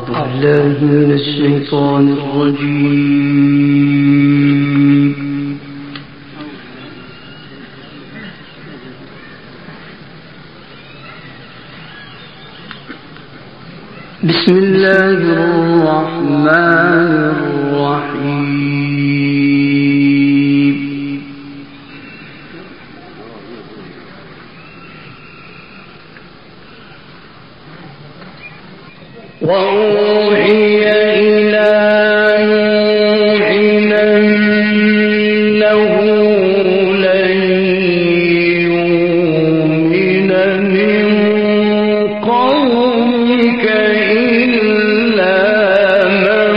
بالله من الشيطان الرجيم. بسم الله الرحمن الرحيم. وأوحي إلى نوح أنه لن يؤمن من قومك إلا من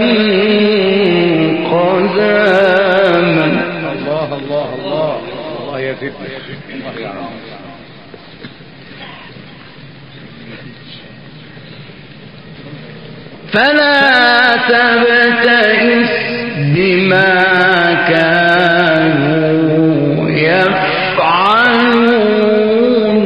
قد آمن. الله الله الله الله يزيدنا الله يعلم. فلا تبتئس بما كانوا يفعلون.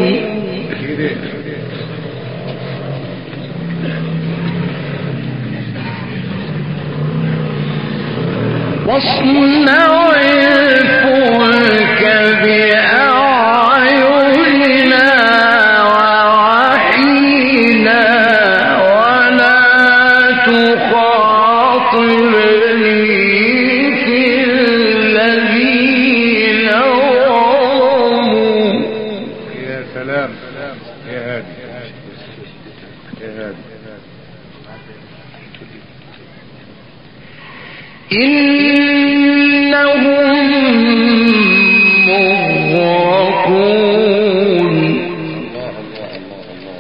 واصنع الفلك بأعيننا ووحينا تخاطبني في الذين ظلموا. يا سلام يا هادي يا هادي. إنهم مغرقون. الله الله الله الله.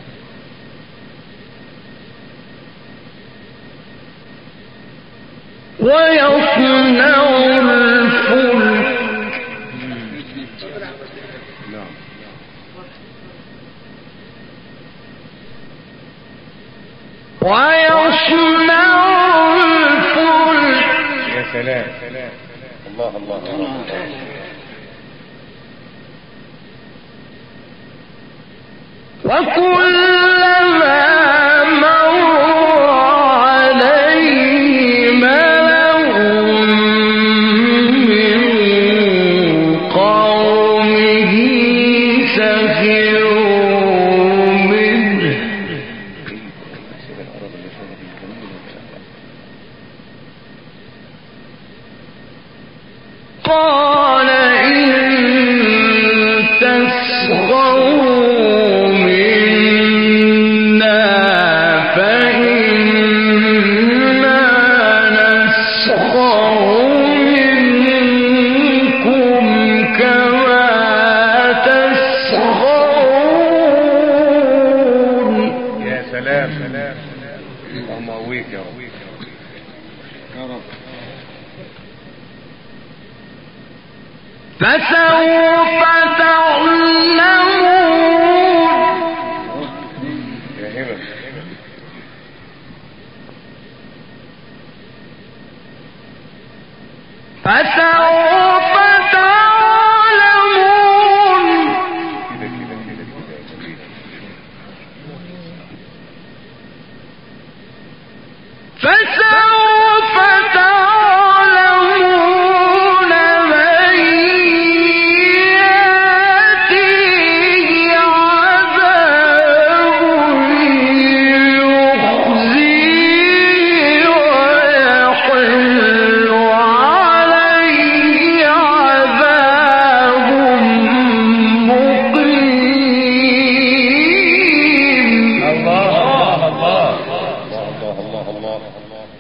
ويصنع الفلك ويصنع الفلك. يا سلام الله الله الله. وكلما مر عليه ملأ من قومه سخروا منه قال إن تسخروا منا فإنا نسخر منكم كما تسخرون. يا سلام اللهم قويك يا رب يا رب. فسوف تعلمون. يا همم. فسوف تعلمون. فسوف تعلمون من يأتيه عذاب يخزيه ويحل عليه عذاب مقيم. الله الله الله الله الله الله.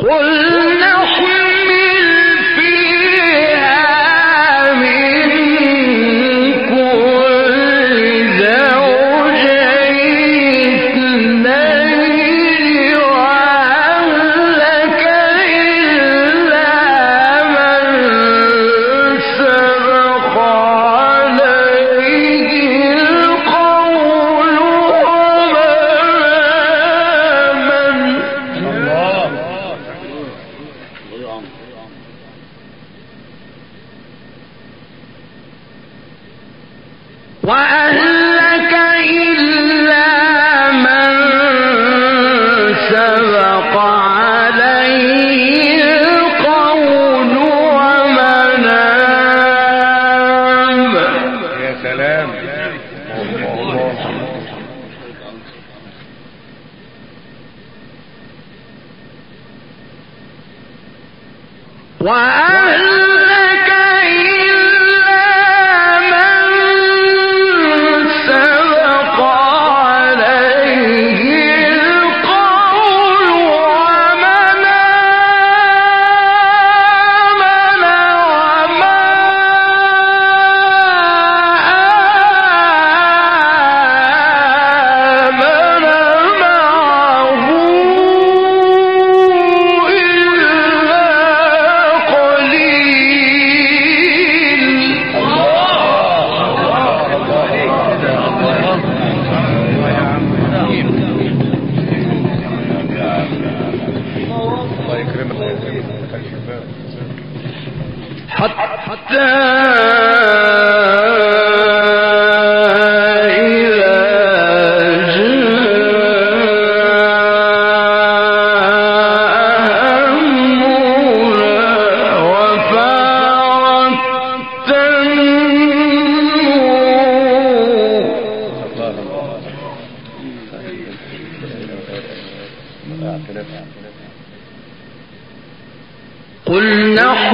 قل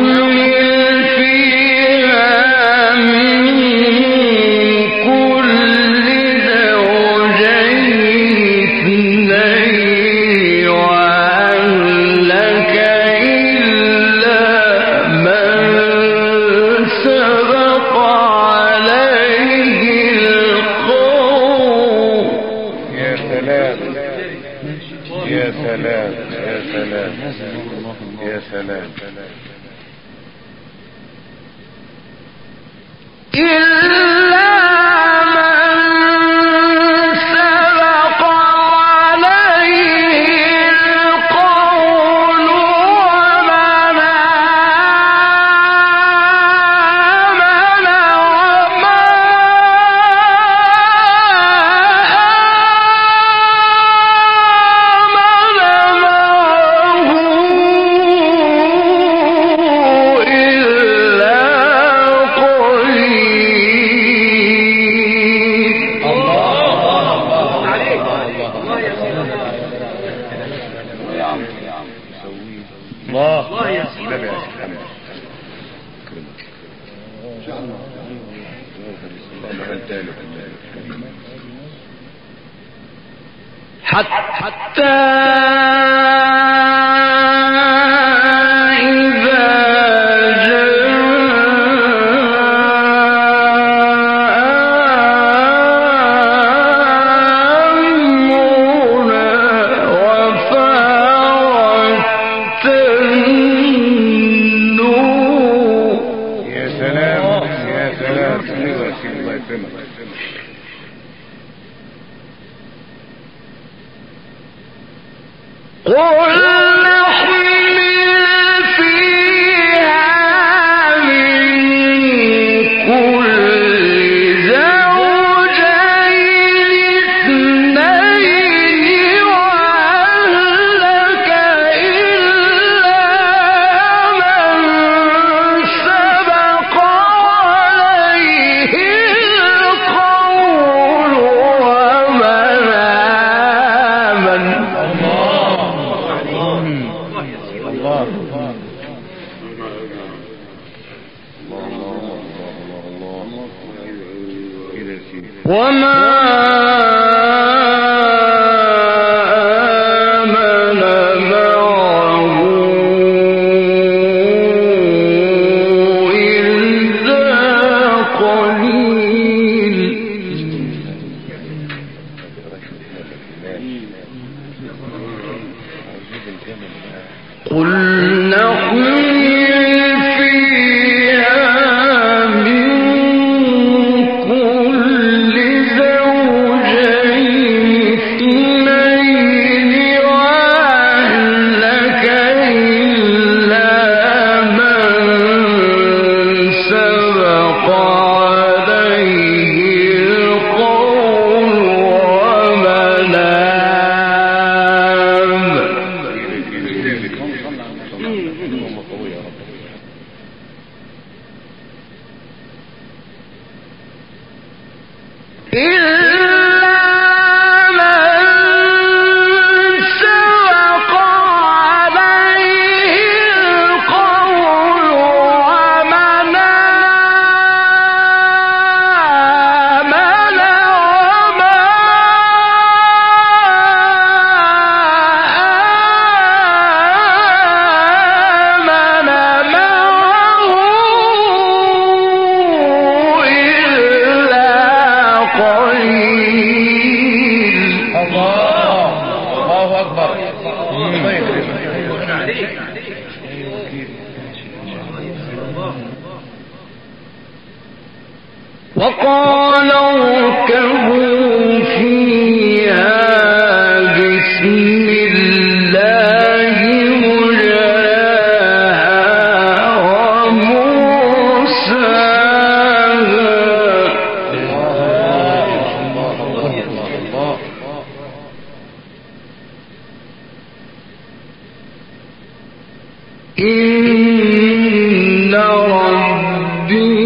نحمل فيها من كل زوجين اثنين وأهلك إلا من سبق عليه القول. يا سلام يا سلام يا سلام يا سلام. حتى وما آمن معه وقال اركبوا فيها بسم الله مجراها ومرساها إن ربي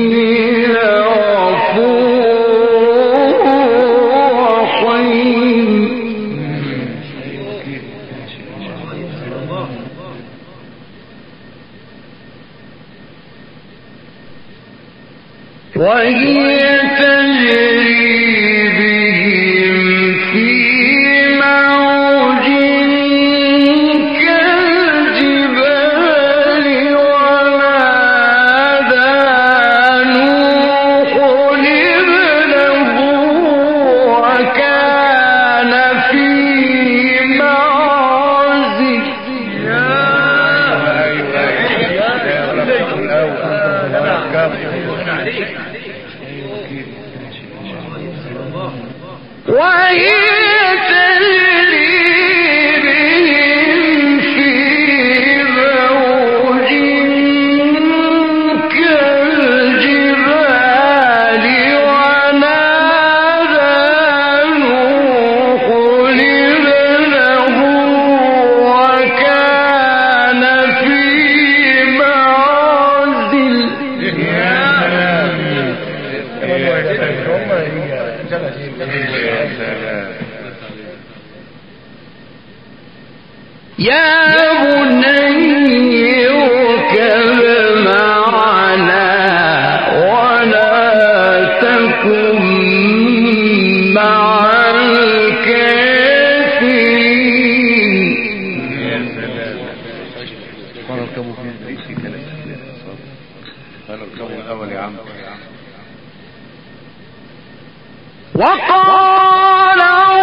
وهي تجري بهم في موج كالجبال ونادى نوح ابنه وكان في معزل وهي تجري بهم في موج كالجبال ونادى نوح ابنه وكان في معزل يا بني اركب معنا ولا تكن مع الكافرين. وقال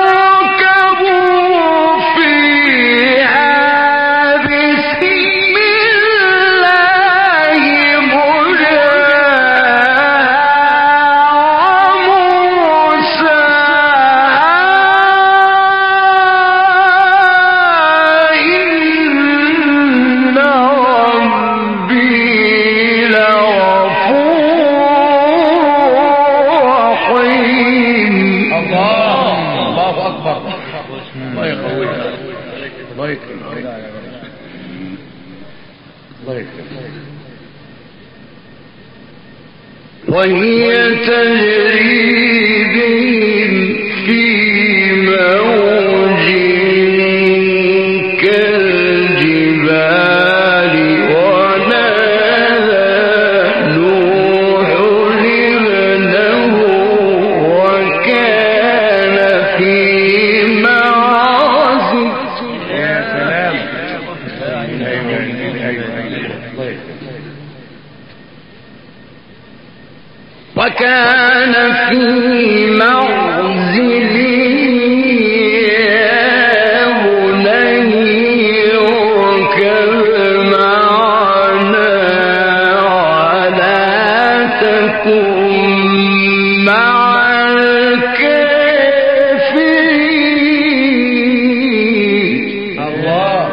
اركبوا فيها بسم الله مجراها ومرساها إن ربي وهي تجري بهم في موج كالجبال ونادى نوح ابنه وكان في معزل. يا سلام. وكان في معزل يا بني اركب معنا ولا تكن مع الكافرين. الله.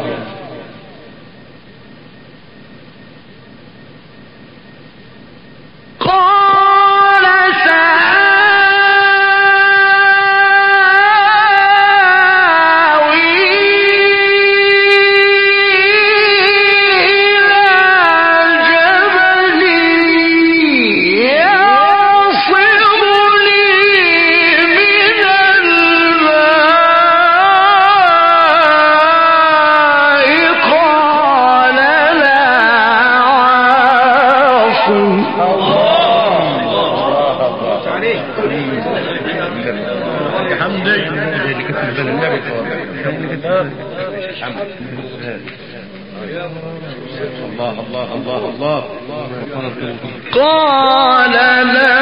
الله الله الله الله. قال لا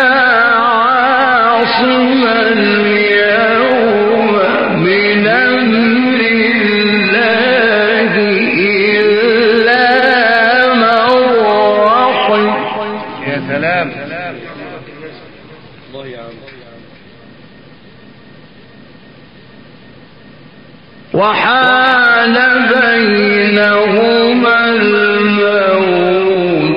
عاصم اليوم من أمر الله إلا من رحم. يا سلام. الله يا عم. وحال بينهما الموت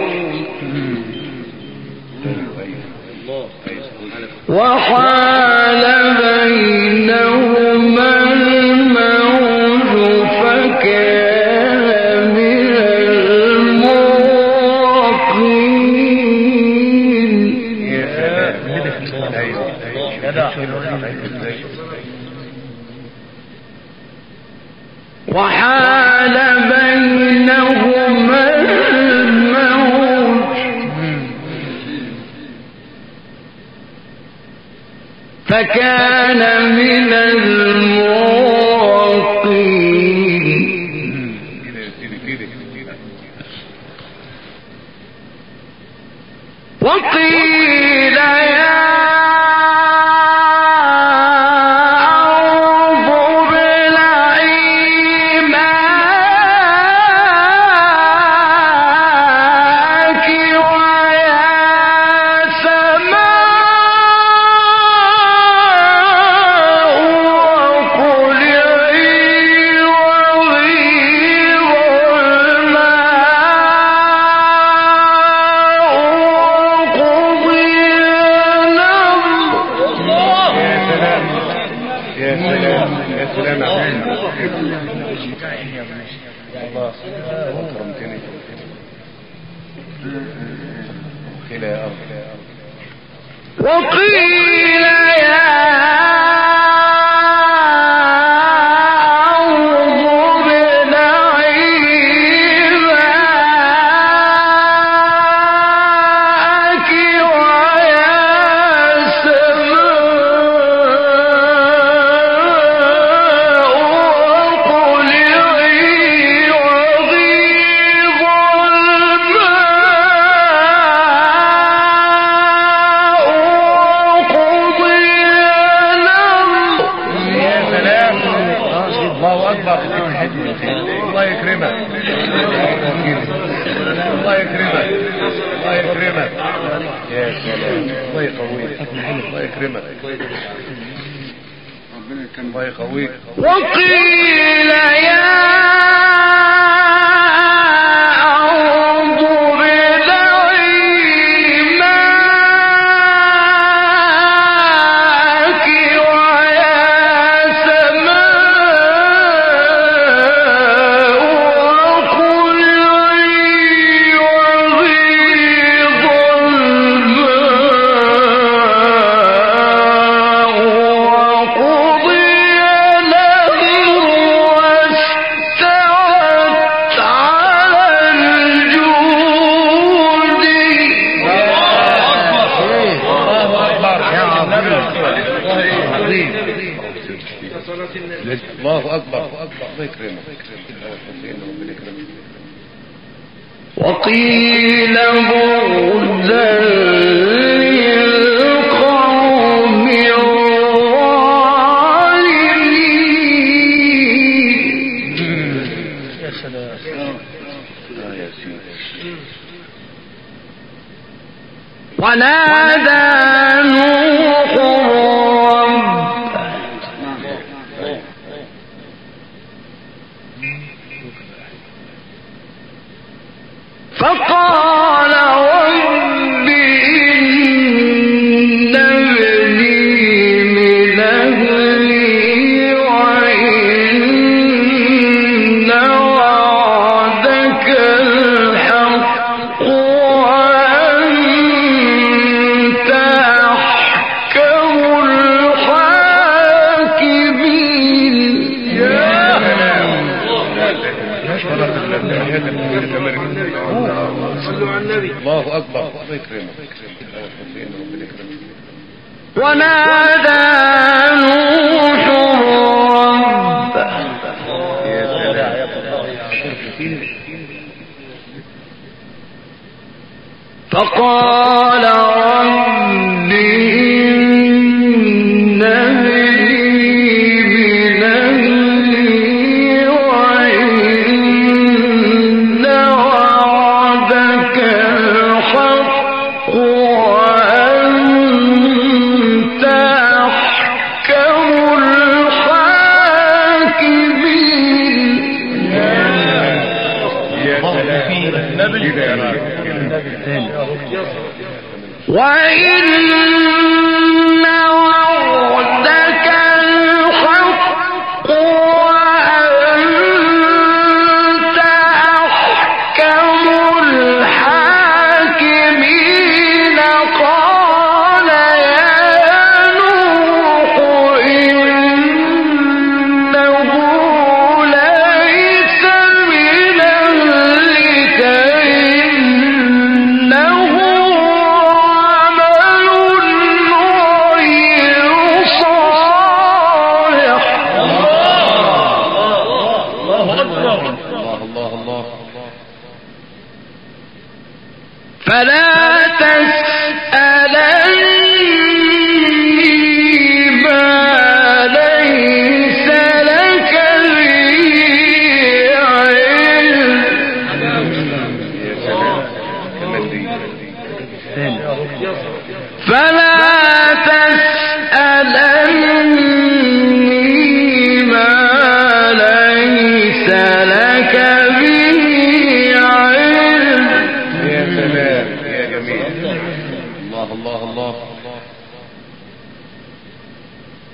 وحال بينهما الموت فكان من المغرقين. يا سلام. ايوه وحال بينهما الموت فكان من المغرقين. وقيل يا وقيل يا أرض ابلعي ماءك ويا سماء اقلعي وغيض الله يكرمك. الله يكرمك. الله يكرمك. يا سلام. الله يقويك. الله يكرمك. الله يقويك. وقيل يا أرض ابلعي ماءك ويا سماء اقلعي وغيض الماء وقضي الأمر واستوت على الجود. الله أكبر. الله يكرمك. وقيل بعدا للقوم الظالمين. يا سلام. يا سيدي. ونادى نوح ربه فقال رب إن ابني من أهلي وإن وعدك الحق وأنت أحكم الحاكمين. الله أكبر. الله يكرمك. ونادى نوح ربه يا سلام. فقال رب إن ابني من أهلي وإن وعدك الحق وأنت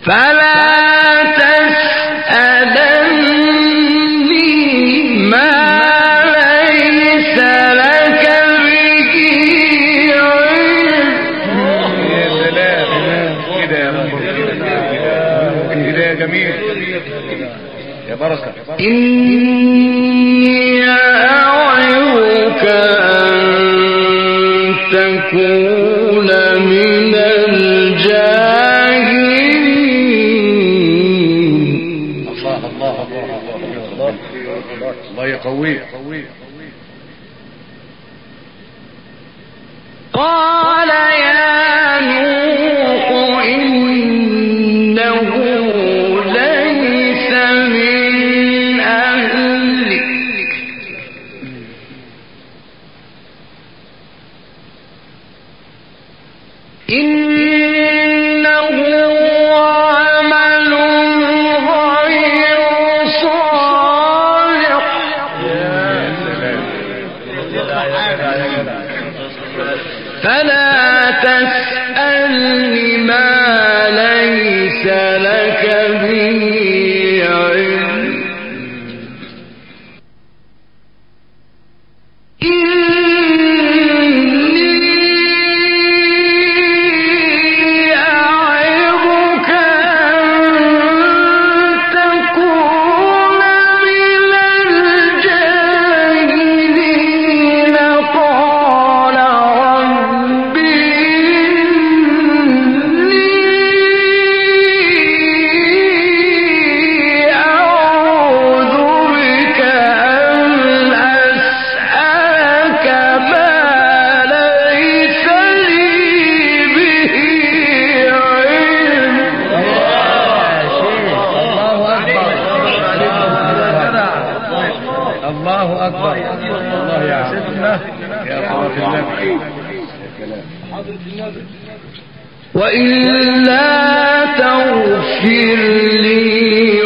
فلا تسألني ما ليس لك به علم. يا سلام كده يا رب، كده يا جميل يا بركة. إني أعظك أن تكون من الجاهلين. الله الله الله الله الله يقويه. قال يا نوح إنه ليس من أهلك إنه عمل غير صالح فلا تسألني ما ليس لك به علم إني أعظك أن تكون من الجاهلين. قال رب إني أعوذ بك أن أسألك ما ليس لي به علم. الله أكبر الله يا سيدنا يا حضرة النبي. وإلا تغفر لي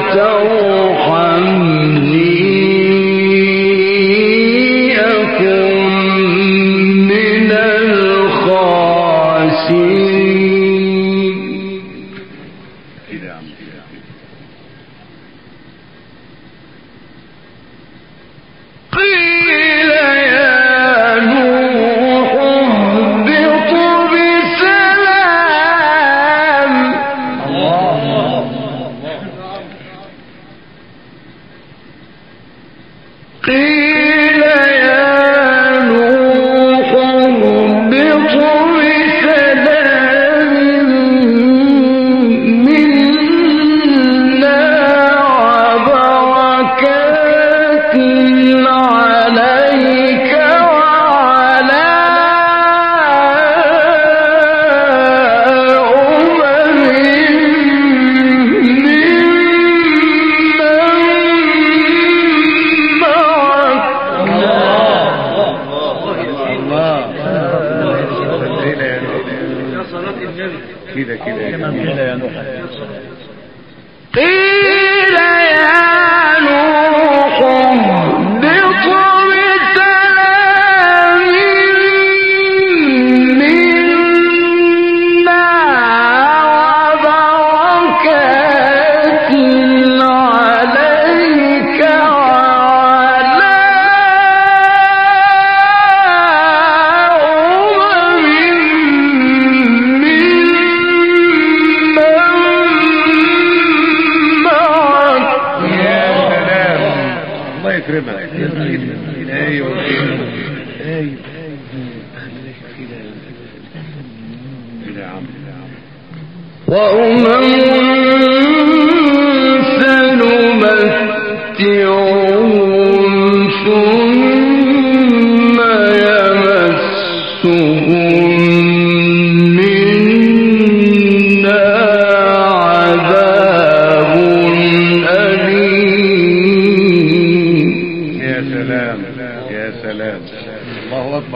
وترحمني أكن من الخاسرين. كده يا عم. قيل يا نوح اهبط بسلام. قيل يا نوح اهبط بسلام منا وبركات عليك وعلى كده يا نوح. قيل يا نوح اهبط بسلام منا وبركات عليك وعلى الله يكرمك. ايوه ايوه كده يا عم. وأمم سنمتعهم ثم يمسهم منا عذاب أليم. يا سلام يا سلام الله أكبر.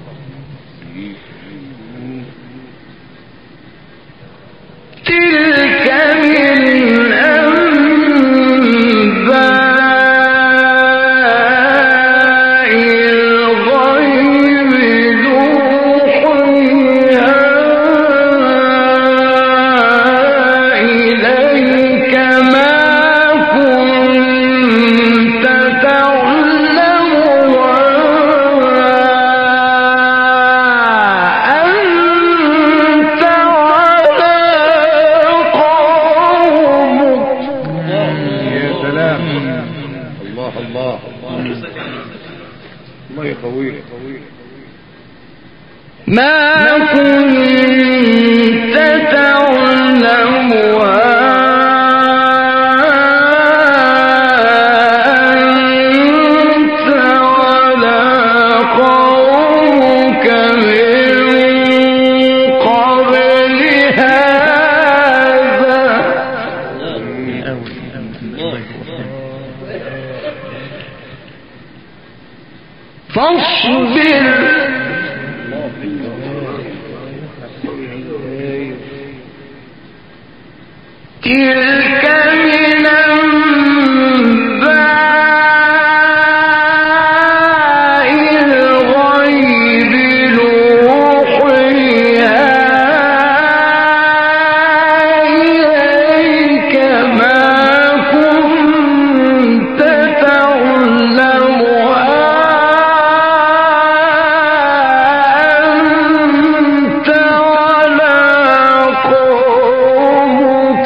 تلك ما كنت تعلمها أنت ولا قومك من قبل هذا فاصبر تلك من أنباء الغيب نوحيها إليك ما كنت تعلمها أنت ولا قومك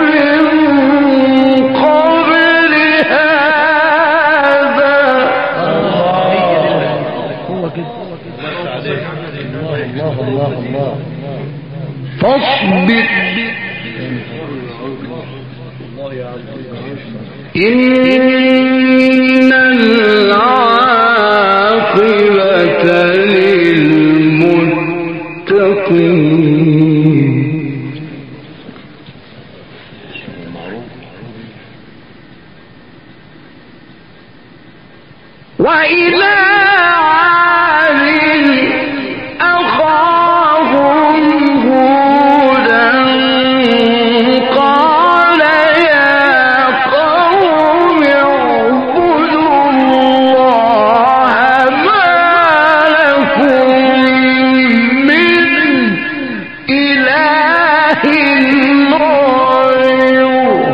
فاصبر إن العاقبة للمتقين وإلى عاد أخاهم هودا قال يا قوم اعبدوا الله ما لكم من إله غيره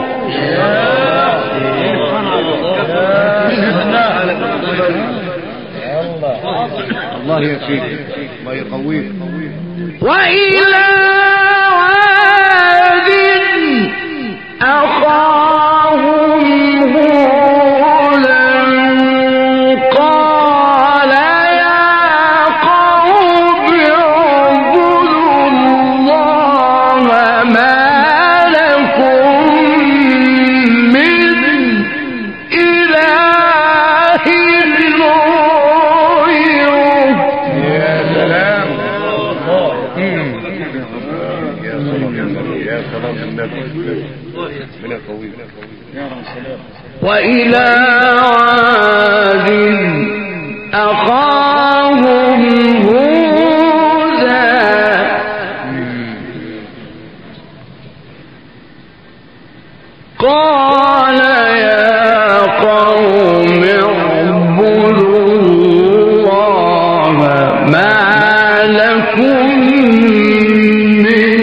الله يكفيك الله يقويك وإلى عاد أخاهم هودا قال يا قوم اعبدوا الله ما لكم من إله غيره يا سلام يا سلام النبي من القوي وإلى عاد أخاهم هودا قال يا قوم اعبدوا الله ما لكم من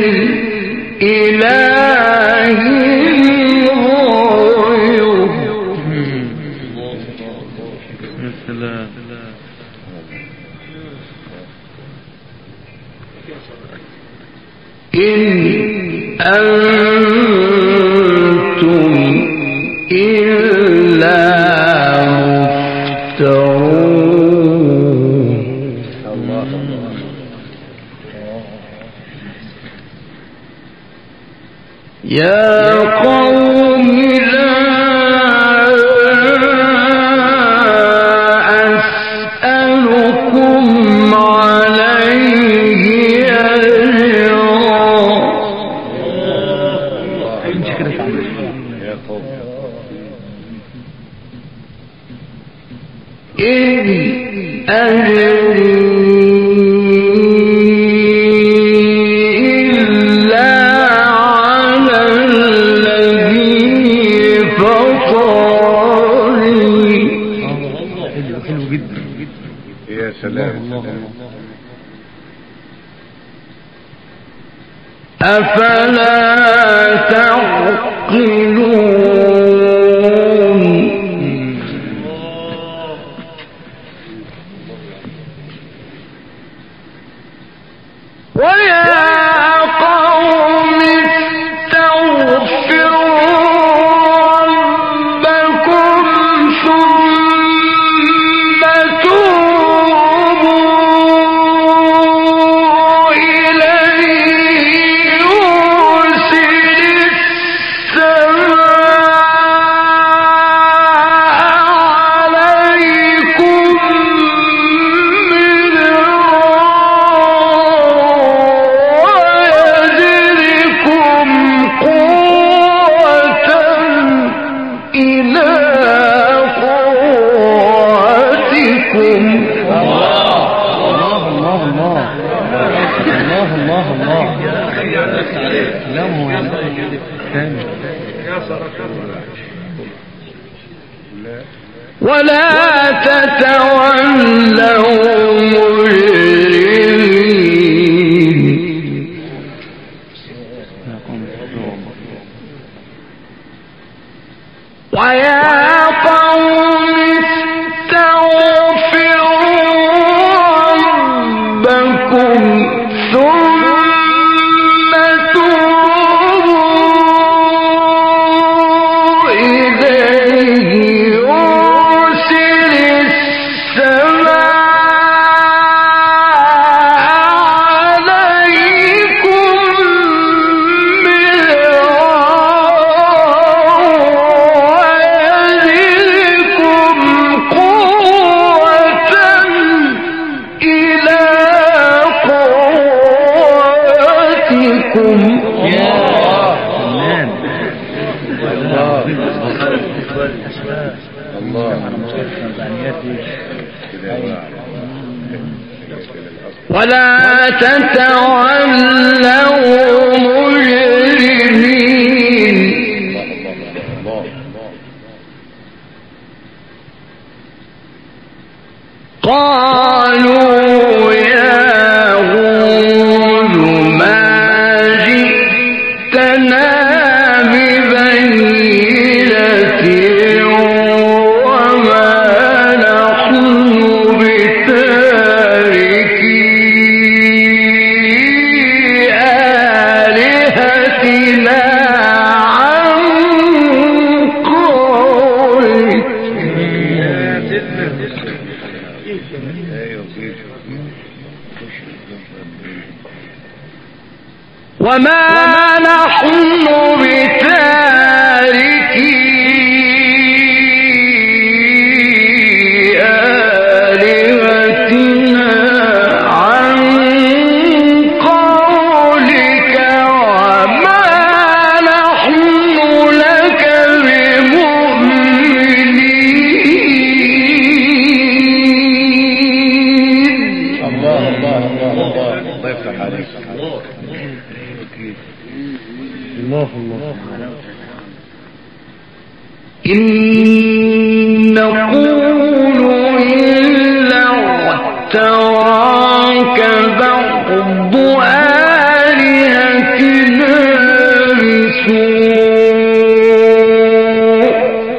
إله غيره إن أنتم إلا مفترون يا قوم لا أسألكم عليه أجرا يا قوم إن أجري إلا على الذي فطرني حلو جدا يا سلام أفلا تعقلون ويا قوم استغفروا ربكم ثم توبوا لا هو يعني ثاني ولا تتولوا مجرمين ويا قوم استغفروا ربكم ثم توبوا إليه يرسل السماء عليكم ويزدكم قوة إلى قوتكم. ولا تتولوا مجرمين قالوا يا هود ما جئتنا ببينة وما نحن بتاركي آلهتنا عن قولك. وما نحن بتاركي آلهتنا عن قولك وما نحن لك بمؤمنين. الله الله الله الله الله يفتح عليك. الله الله إن نقول إلا اعتراك بعض آلهتنا بسوء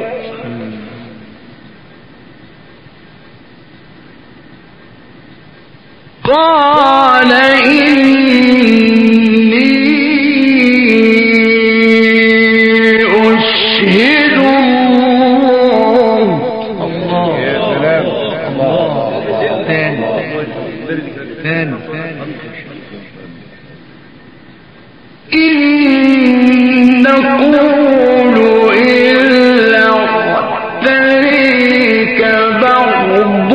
قال إني أشهد الله. يا سلام. الله ثاني ثاني إن نقول إلا اعتريك بعض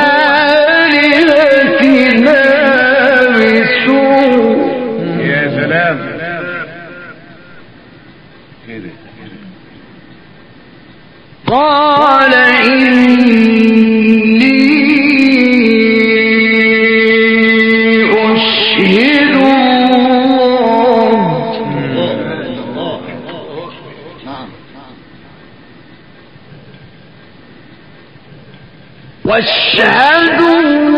آلهتنا بسوء. يا سلام كده. قال إني أشهد الله واشهدوا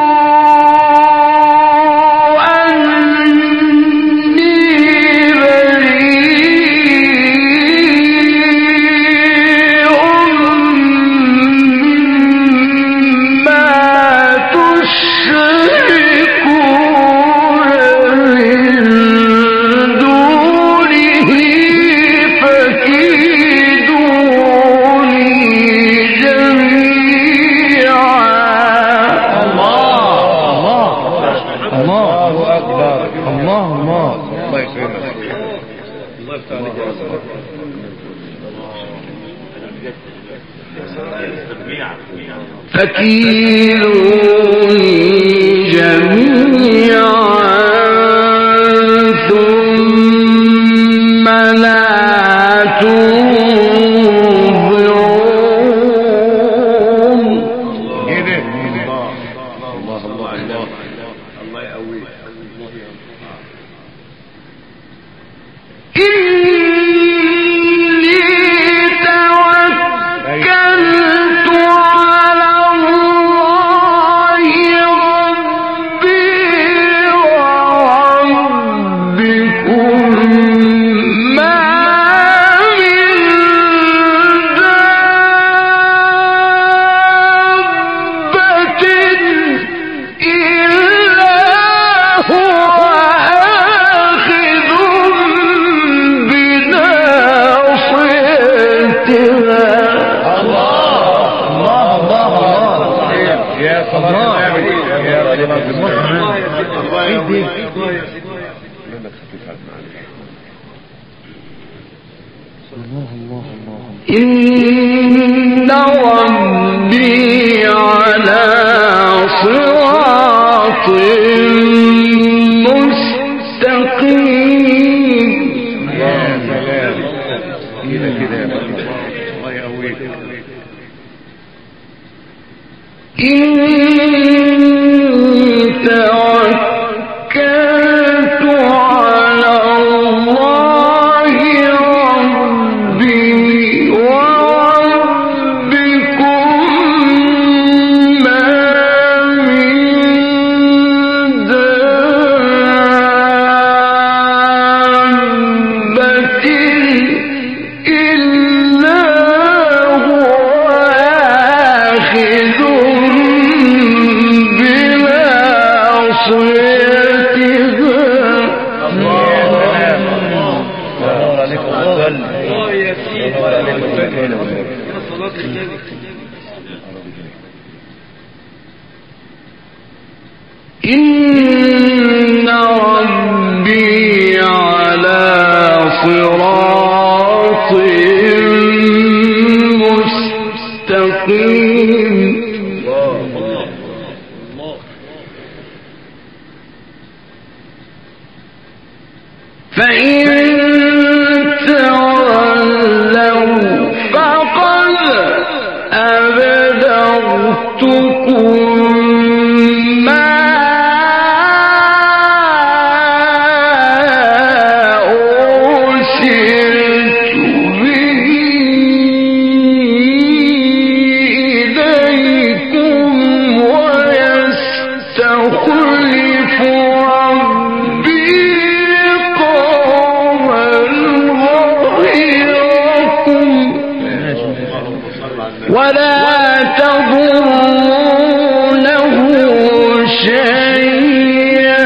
فكيلوني جميعا ثم لا تنظرون. إن ربي على صراط مستقيم. يا سلام كده كده الله يقويك. إن توكلت على الله ربي وربكم ما من دابة إلا هو آخذ إن ربي على صراط مستقيم. فإن تولوا فقد أبلغتكم ما أرسلت به إليكم ويستخلف ربي ولا تضرونه شيئا.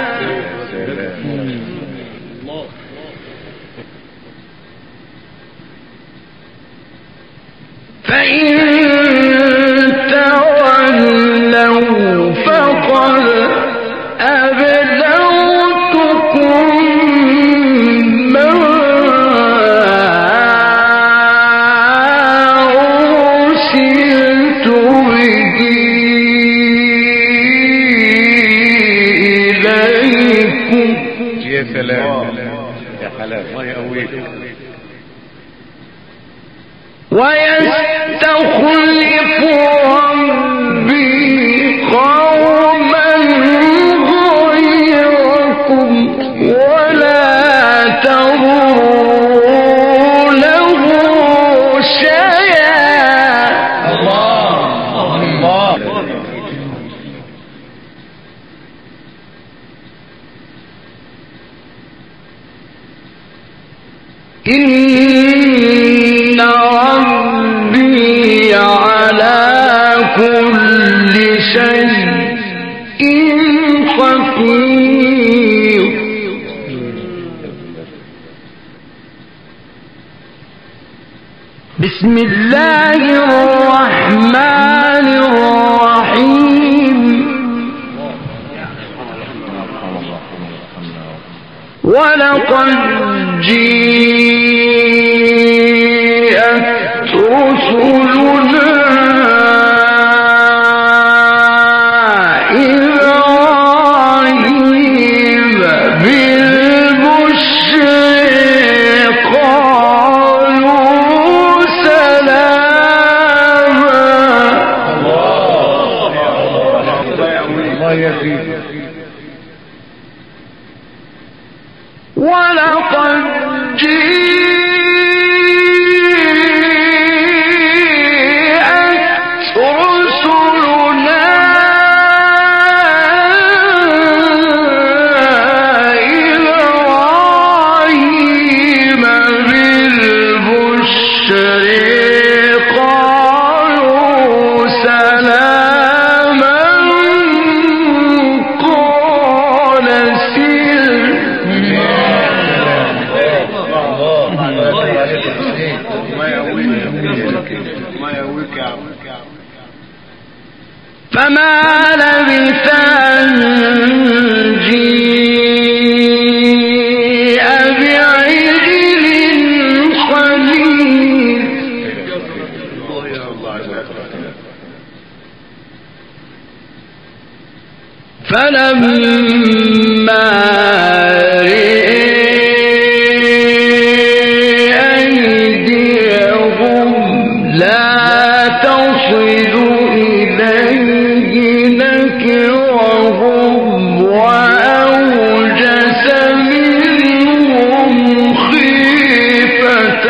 فإن تولوا فقد أبلغتكم ما أرسلت به إليكم. يا سلام يا حلال الله يقويك. ويستخلف ربي قوما غيركم ولا تضرونه شيئا. الله الله. إن ربي على كل شيء حفيظ. بسم الله الرحمن الرحيم. ولقد جاءت رسلنا إبراهيم بالبشر قالوا سلاما. الله يكفيك. ولقد فما لبث أن جيء بعجل حنيذ فلما أيديهم لا تصل إليه نكرهم وأوجس منهم خيفة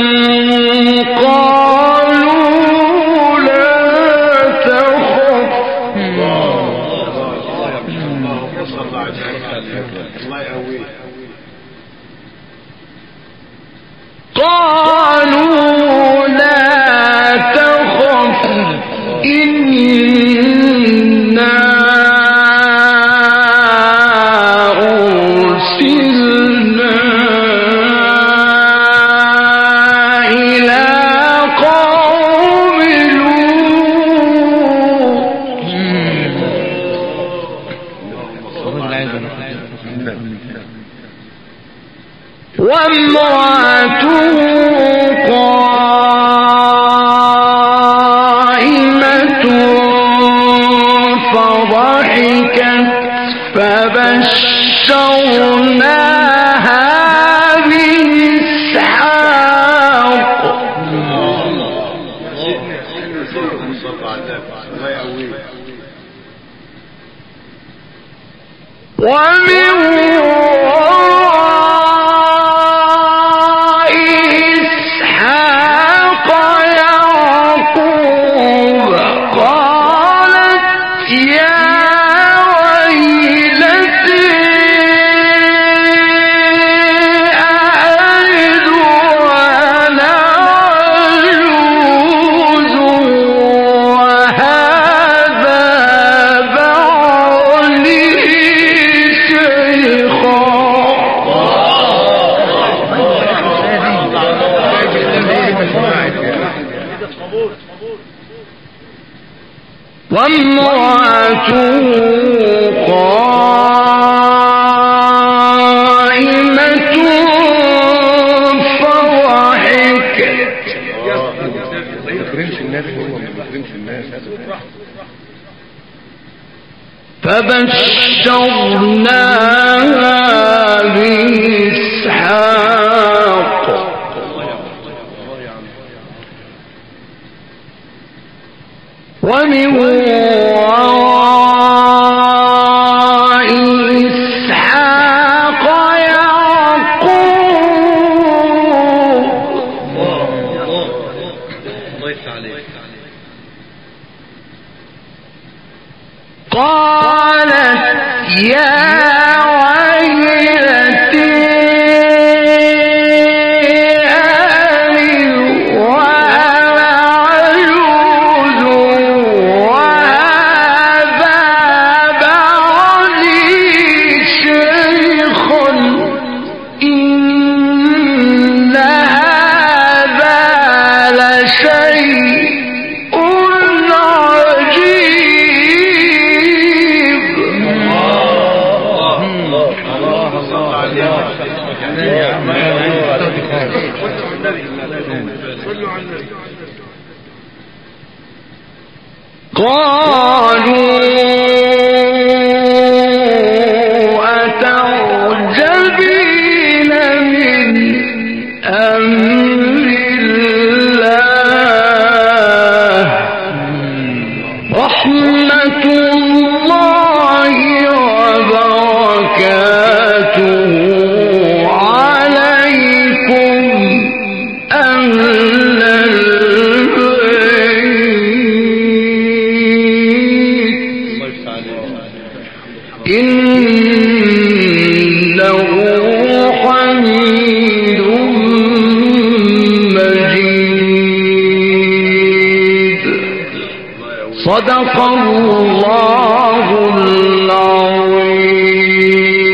قالوا لا تخف قالوا لا تخف إنا أرسلنا إلى قوم لوط وامرأته قائمة فضحكت فبشرناها بإسحاق ومن وراء إسحاق يعقوب قالت يا ويلتي أألد وأنا عجوز وهذا بعلي شيخا وامرأته قائمة فضحكت فبشرناها بإسحاق ومن وراء إسحاق يعقوب قالت يا ويلتي أألد وأنا عجوز وهذا بعلي شيخا إن هذا لشيء عجيب قالوا أتعجبين من أمر الله رحمة الله وبركاته عليكم صدق الله العظيم.